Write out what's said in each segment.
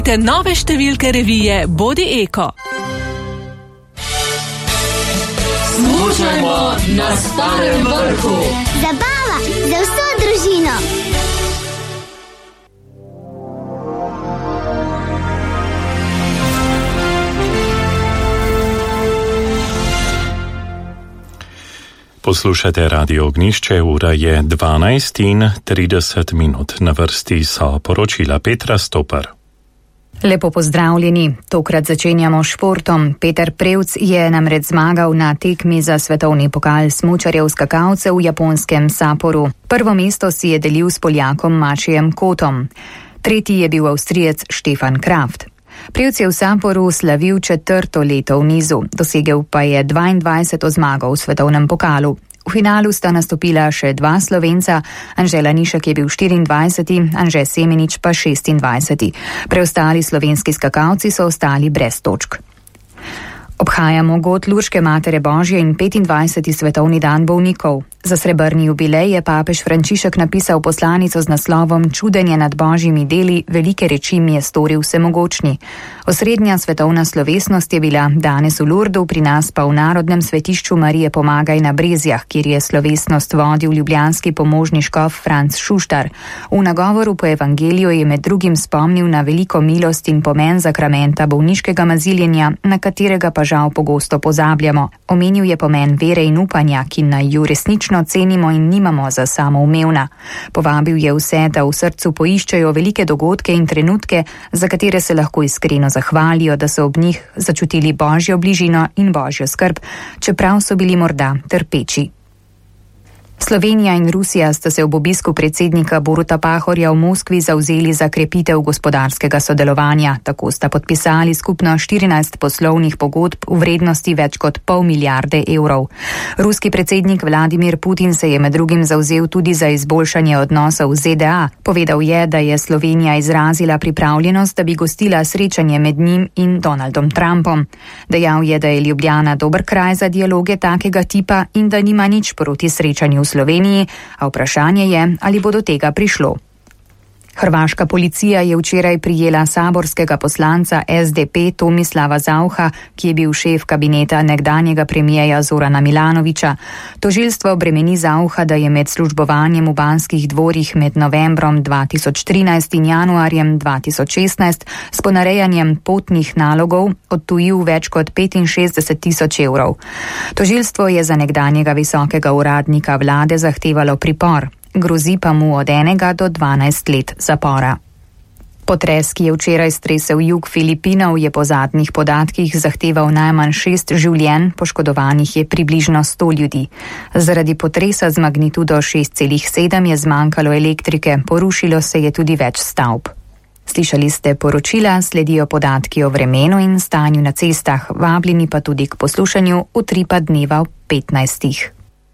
Te nove številke revije Bodi Eko. Smučajmo na Starem vrhu. Zabava za vso družino. Poslušate Radio Ognišče, ura je 12:30. Na vrsti so poročila Petra Stopar. Lepo pozdravljeni. Tokrat začenjamo športom. Peter Prevc je namreč zmagal na tekmi za svetovni pokal smučarjev skakalcev v japonskem Sapporu. Prvo mesto si je delil s Poljakom Macijem Kotom. Tretji je bil Avstrijec Stefan Kraft. Prevc je v Sapporu slavil 4. leto v nizu, dosegel pa je 22. zmago v svetovnem pokalu. V finalu sta nastopila še dva Slovenca, Anže Lanišek je bil 24., Anže Semenič pa 26. Preostali slovenski skakalci so ostali brez točk. Obhajamo god Lurške Matere Božje in 25. svetovni dan bolnikov. Za srebrni jubilej je papež Frančišek napisal poslanico z naslovom Čudenje nad božjimi deli, velike reči mi je storil vsemogočni. Osrednja svetovna slovesnost je bila danes v Lurdu, pri nas pa v Narodnem svetišču Marije Pomagaj na Brezjah, kjer je slovesnost vodil ljubljanski pomožni škof Franc Šuštar. V nagovoru po evangeliju je med drugim spomnil na veliko milost in pomen zakramenta bolniškega maziljenja, na katerega pa žal pogosto pozabljamo. Omenil je pomen vere in upanja, ki naj ju resnično cenimo in nimamo za samoumevna. Povabil je vse, da v srcu poiščejo velike dogodke in trenutke, za katere se lahko iskreno zahvalijo, da so ob njih začutili božjo bližino in božjo skrb, čeprav so bili morda trpeči. Slovenija in Rusija sta se ob obisku predsednika Boruta Pahorja v Moskvi zavzeli za krepitev gospodarskega sodelovanja. Tako sta podpisali skupno 14 poslovnih pogodb v vrednosti več kot $500 milijarde. Ruski predsednik Vladimir Putin se je med drugim zavzel tudi za izboljšanje odnosov z ZDA. Povedal je, da je Slovenija izrazila pripravljenost, da bi gostila srečanje med njim in Donaldom Trumpom. Dejal je, da je Ljubljana dober kraj za dialoge takega tipa in da nima nič proti srečanju v Sloveniji, a vprašanje je, ali bo do tega prišlo. Hrvaška policija je včeraj prijela saborskega poslanca SDP Tomislava Zauha, ki je bil šef kabineta nekdanjega premijeja Zorana Milanovića. Tožilstvo bremeni Zauha, da je med službovanjem v Banskih dvorih med novembrom 2013 in januarjem 2016 s ponarejanjem potnih nalogov odtujil več kot 65.000 evrov. Tožilstvo je za nekdanjega visokega uradnika vlade zahtevalo pripor. Grozi pa mu od 1 do 12 let zapora. Potres, ki je včeraj stresel jug Filipinov, je po zadnjih podatkih zahteval najmanj 6 življenj, poškodovanih je približno 100 ljudi. Zaradi potresa z magnitudo 6,7 je zmanjkalo elektrike, porušilo se je tudi več stavb. Slišali ste poročila, sledijo podatki o vremenu in stanju na cestah, vabljeni pa tudi k poslušanju Utripa dneva v 15.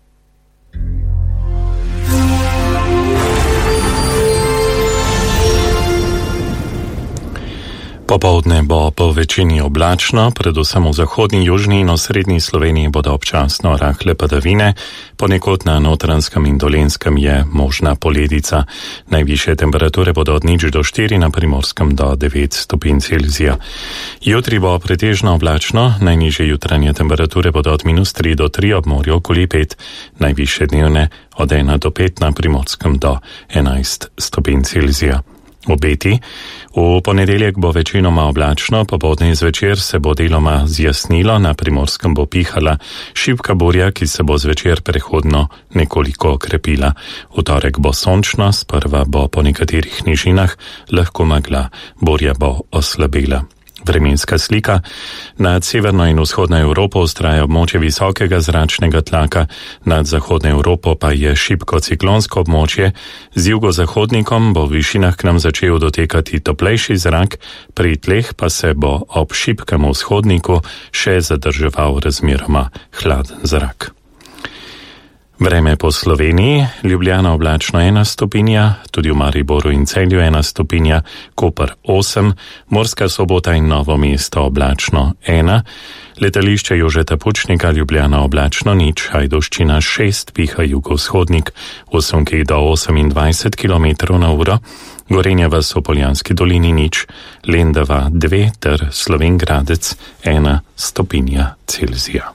Popoldne bo po večini oblačno, predvsem v zahodni, južni in osrednji Sloveniji bodo občasno rahle padavine, ponekod na Notranjskem in Dolenjskem je možna poledica. Najvišje temperature bodo od 0 do 4, na Primorskem do 9 stopinj Celzija. Jutri bo pretežno oblačno, najnižje jutranje temperature bodo od -3 do 3, ob morju okoli 5, najvišje dnevne od 1 do 5, na Primorskem do 11 stopinj Celzija. Obeti. V ponedeljek bo večinoma oblačno, popoldne in zvečer se bo deloma zjasnilo, na Primorskem bo pihala šibka burja, ki se bo zvečer prehodno nekoliko okrepila. V torek bo sončno, sprva bo po nekaterih nižinah lahko megla, burja bo oslabela. Vremenska slika. Nad severno in vzhodno Evropo vztraja območje visokega zračnega tlaka, nad zahodno Evropo pa je šibko ciklonsko območje. Z jugozahodnikom bo v višinah k nam začel dotekati toplejši zrak, pri tleh pa se bo ob šibkem vzhodniku še zadrževal razmeroma hladen zrak. Vreme po Sloveniji, Ljubljana oblačno 1 stopinja, tudi v Mariboru in Celju 1 stopinja, Koper 8, Murska Sobota in Novo mesto oblačno 1, letališče Jožeta Pučnika, Ljubljana oblačno 0, Ajdovščina 6, piha jugovzhodnik 8 do 28 km/h, Gorenja vas v Poljanski dolini 0, Lendava 2 ter Slovenj Gradec 1 stopinja Celzija.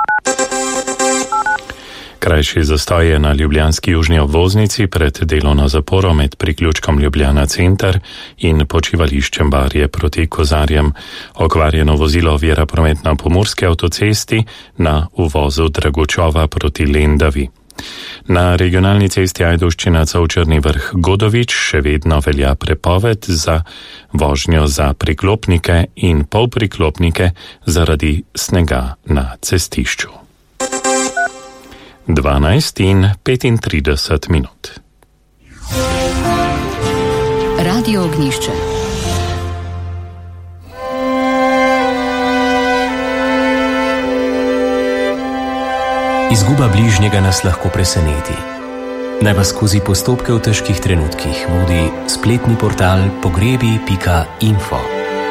Krajši zastoj je na ljubljanski južni obvoznici pred delovno zaporo med priključkom Ljubljana center in počivališčem Barje proti Kozarjem. Okvarjeno vozilo ovira promet na Pomurski avtocesti na uvozu Dragočova proti Lendavi. Na regionalni cesti Ajdovščina-Črni vrh Godovič še vedno velja prepoved za vožnjo za priklopnike in polpriklopnike zaradi snega na cestišču. 12:35. Radio Ognjišče. Izguba bližnjega nas lahko preseneti. Naj vas skozi postopke v težkih trenutkih vodi spletni portal pogrebi.info.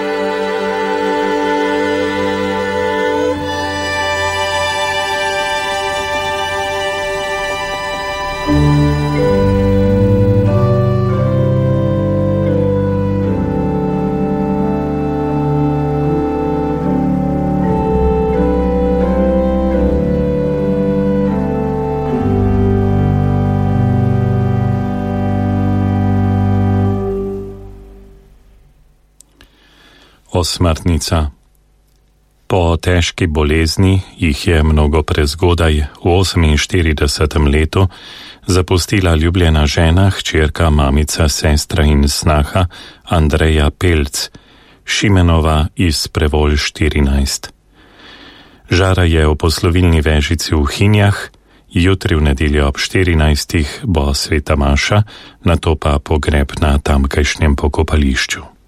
Osmrtnica. Po težki bolezni jih je mnogo prezgodaj v 48. letu zapustila ljubljena žena, hčerka, mamica, sestra in snaha Andreja Pelc, Šimenova iz Prevolj 14. Žara je v poslovilni vežici v Hinjah, jutri v nedeljo ob 14. bo sveta maša, nato pa pogreb na tamkajšnjem pokopališču.